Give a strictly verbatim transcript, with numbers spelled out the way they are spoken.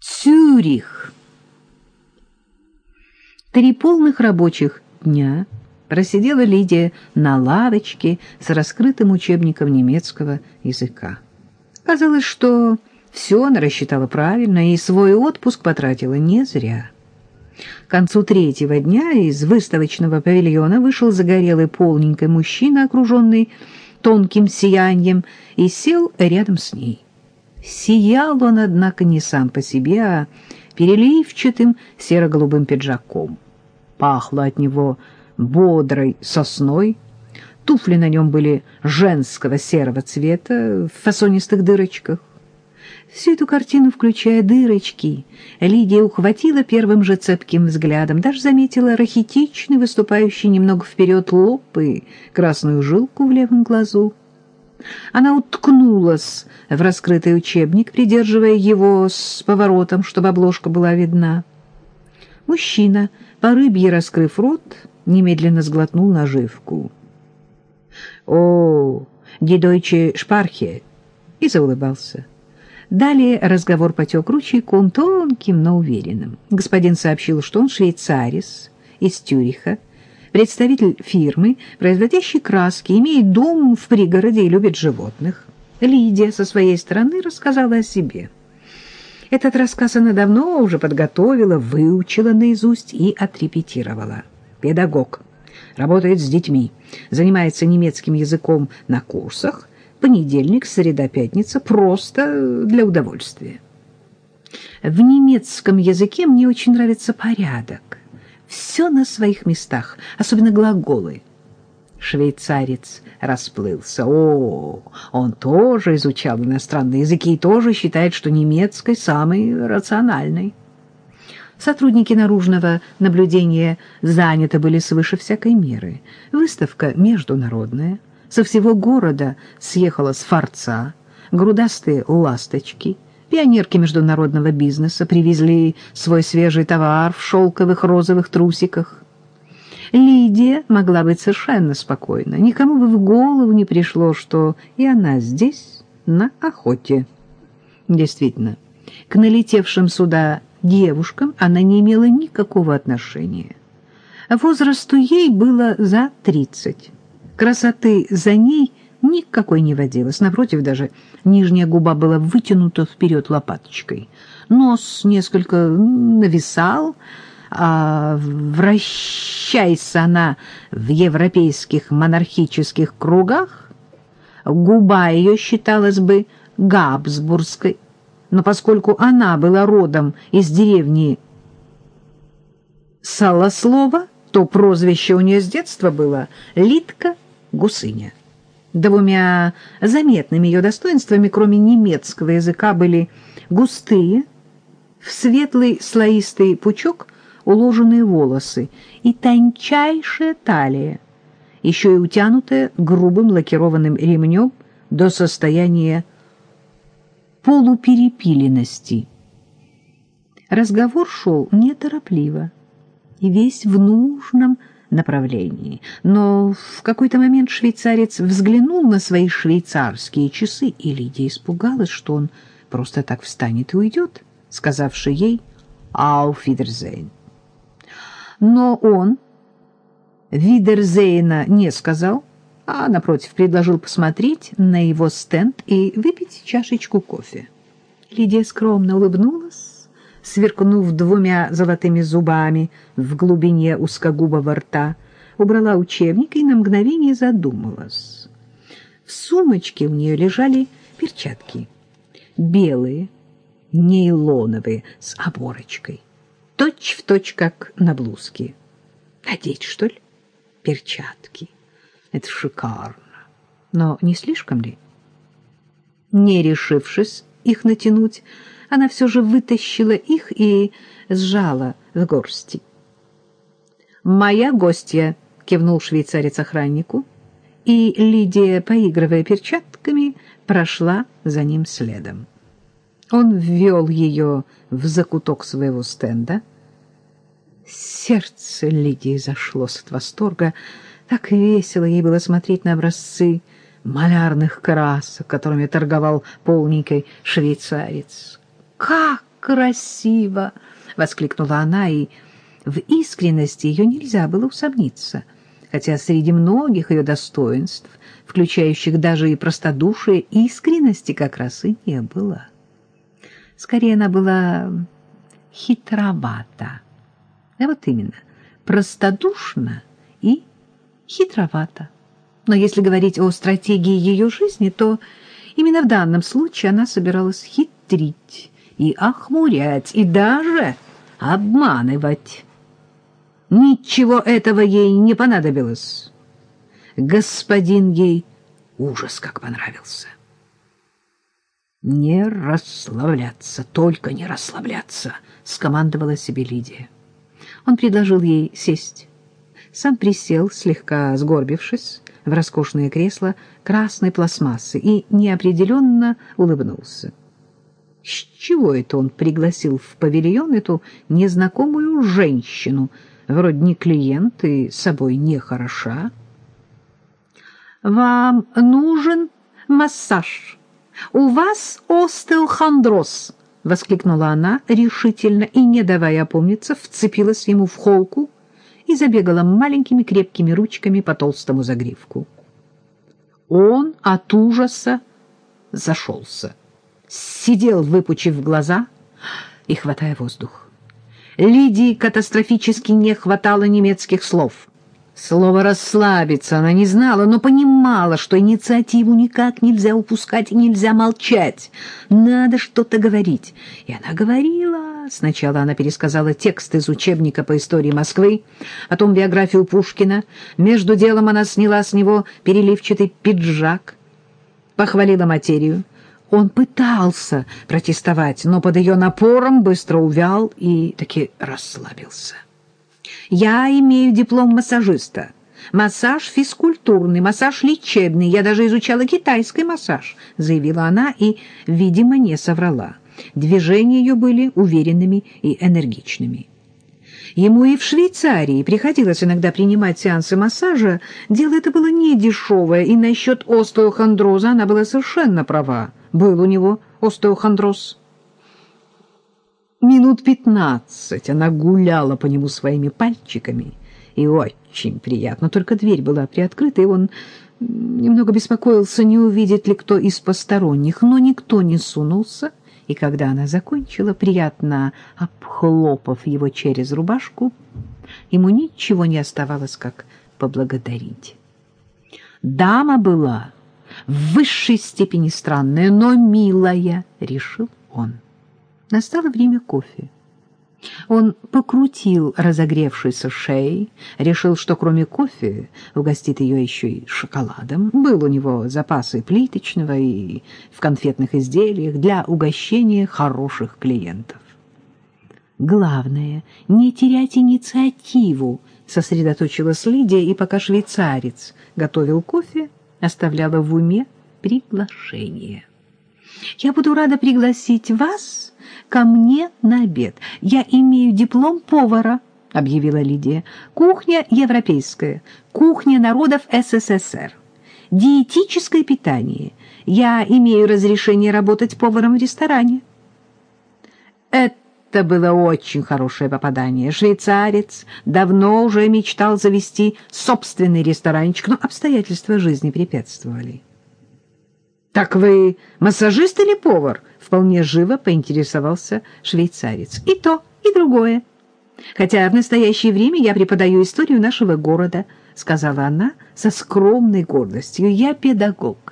Цюрих. Три полных рабочих дня просидела Лидия на лавочке с раскрытым учебником немецкого языка. Казалось, что все она рассчитала правильно и свой отпуск потратила не зря. К концу третьего дня из выставочного павильона вышел загорелый полненький мужчина, окруженный тонким сиянием, и сел рядом с ней. Сиял он, однако, не сам по себе, а переливчатым серо-голубым пиджаком. Пахло от него бодрой сосной, туфли на нем были женского серого цвета в фасонистых дырочках. Всю эту картину, включая дырочки, Лидия ухватила первым же цепким взглядом, даже заметила рахитичный, выступающий немного вперед лоб и красную жилку в левом глазу. Она уткнулась в раскрытый учебник, придерживая его с поворотом, чтобы обложка была видна. Мужчина, по рыбье раскрыв рот, немедленно сглотнул наживку. «О, die deutsche Sprache!» и заулыбался. Далее разговор потек ручейком, тонким, но уверенным. Господин сообщил, что он швейцарец из Цюриха, представитель фирмы, производящей краски, имеет дом в пригороде и любит животных. Лидия со своей стороны рассказала о себе. Этот рассказ она давно уже подготовила, выучила наизусть и отрепетировала. Педагог, работает с детьми, занимается немецким языком на курсах, понедельник, среда, пятница, просто для удовольствия. В немецком языке мне очень нравится порядок. Все на своих местах, особенно глаголы. Швейцарец расплылся. О, он тоже изучал иностранные языки и тоже считает, что немецкий самый рациональный. Сотрудники наружного наблюдения заняты были свыше всякой меры. Выставка международная. Со всего города съехала Сфорца, грудастые ласточки, пионерки международного бизнеса привезли свой свежий товар в шелковых розовых трусиках. Лидия могла быть совершенно спокойна. Никому бы в голову не пришло, что и она здесь на охоте. Действительно, к налетевшим сюда девушкам она не имела никакого отношения. Возрасту ей было за тридцать. Красоты за ней никакой не водилось. Напротив, даже нижняя губа была вытянута вперед лопаточкой. Нос несколько нависал, а вращаясь она в европейских монархических кругах, губа ее считалась бы габсбургской. Но поскольку она была родом из деревни Салослова, то прозвище у нее с детства было Лидка Гусыня. Двумя заметными ее достоинствами, кроме немецкого языка, были густые, в светлый слоистый пучок уложенные волосы и тончайшая талия, еще и утянутая грубым лакированным ремнем до состояния полуперепиленности. Разговор шел неторопливо и весь в нужном направлении. Но в какой-то момент швейцарец взглянул на свои швейцарские часы, и Лидия испугалась, что он просто так встанет и уйдет, сказавши ей «Auf Wiedersehen». Но он «Видерзейна» не сказал, а, напротив, предложил посмотреть на его стенд и выпить чашечку кофе. Лидия скромно улыбнулась, сверкнув двумя золотыми зубами в глубине узкогубого рта, убрала учебник и на мгновение задумалась. В сумочке у нее лежали перчатки, белые, нейлоновые, с оборочкой, точь-в-точь, как на блузке. Надеть, что ли, перчатки? Это шикарно. Но не слишком ли? Не решившись их натянуть, она все же вытащила их и сжала в горсти. «Моя гостья», — кивнул швейцарец охраннику, и Лидия, поигрывая перчатками, прошла за ним следом. Он ввел ее в закуток своего стенда. Сердце Лидии зашлось от восторга. Так весело ей было смотреть на образцы малярных красок, которыми торговал полненький швейцарец. Как красиво!» — воскликнула она, и в искренности ее нельзя было усомниться, хотя среди многих ее достоинств, включающих даже и простодушие, искренности как раз и не было. Скорее, она была хитровата. А вот именно, простодушна и хитровата. Но если говорить о стратегии ее жизни, то именно в данном случае она собиралась хитрить и охмурять, и даже обманывать. Ничего этого ей не понадобилось. Господин ей ужас как понравился. «Не расслабляться, только не расслабляться», — скомандовала себе Лидия. Он предложил ей сесть. Сам присел, слегка сгорбившись, в роскошное кресло красной пластмассы и неопределенно улыбнулся. С чего это он пригласил в павильон эту незнакомую женщину, вроде не клиент и собой не хороша? «Вам нужен массаж. У вас остеохондроз», — воскликнула она решительно и, не давая опомниться, вцепилась ему в холку и забегала маленькими крепкими ручками по толстому загривку. Он от ужаса зашелся, сидел, выпучив глаза и хватая воздух. Лидии катастрофически не хватало немецких слов. Слово «расслабиться» она не знала, но понимала, что инициативу никак нельзя упускать и нельзя молчать. Надо что-то говорить. И она говорила. Сначала она пересказала текст из учебника по истории Москвы, потом биографию Пушкина. Между делом она сняла с него переливчатый пиджак, похвалила материю. Он пытался протестовать, но под ее напором быстро увял и таки расслабился. «Я имею диплом массажиста. Массаж физкультурный, массаж лечебный. Я даже изучала китайский массаж», — заявила она и, видимо, не соврала. Движения ее были уверенными и энергичными. Ему и в Швейцарии приходилось иногда принимать сеансы массажа. Дело это было не дешевое, и насчет остеохондроза она была совершенно права. Был у него остеохондроз. Минут пятнадцать она гуляла по нему своими пальчиками, и очень приятно. Только дверь была приоткрыта, и он немного беспокоился, не увидит ли кто из посторонних, но никто не сунулся, и когда она закончила, приятно обхлопав его через рубашку, ему ничего не оставалось, как поблагодарить. Дама была в высшей степени странная, но милая, решил он. Настало время кофе. Он покрутил разогревшейся шеей, решил, что кроме кофе угостит ее еще и шоколадом. Был у него запас и плиточного, и в конфетных изделиях для угощения хороших клиентов. Главное — не терять инициативу, сосредоточилась Лидия, и пока швейцарец готовил кофе, оставляла в уме приглашение. «Я буду рада пригласить вас ко мне на обед. Я имею диплом повара», — объявила Лидия. «Кухня европейская, кухня народов СССР, диетическое питание. Я имею разрешение работать поваром в ресторане». Это было очень хорошее попадание. Швейцарец давно уже мечтал завести собственный ресторанчик, но обстоятельства жизни препятствовали. «Так вы массажист или повар?» — вполне живо поинтересовался швейцарец. «И то, и другое. Хотя в настоящее время я преподаю историю нашего города», — сказала она со скромной гордостью. «Я педагог».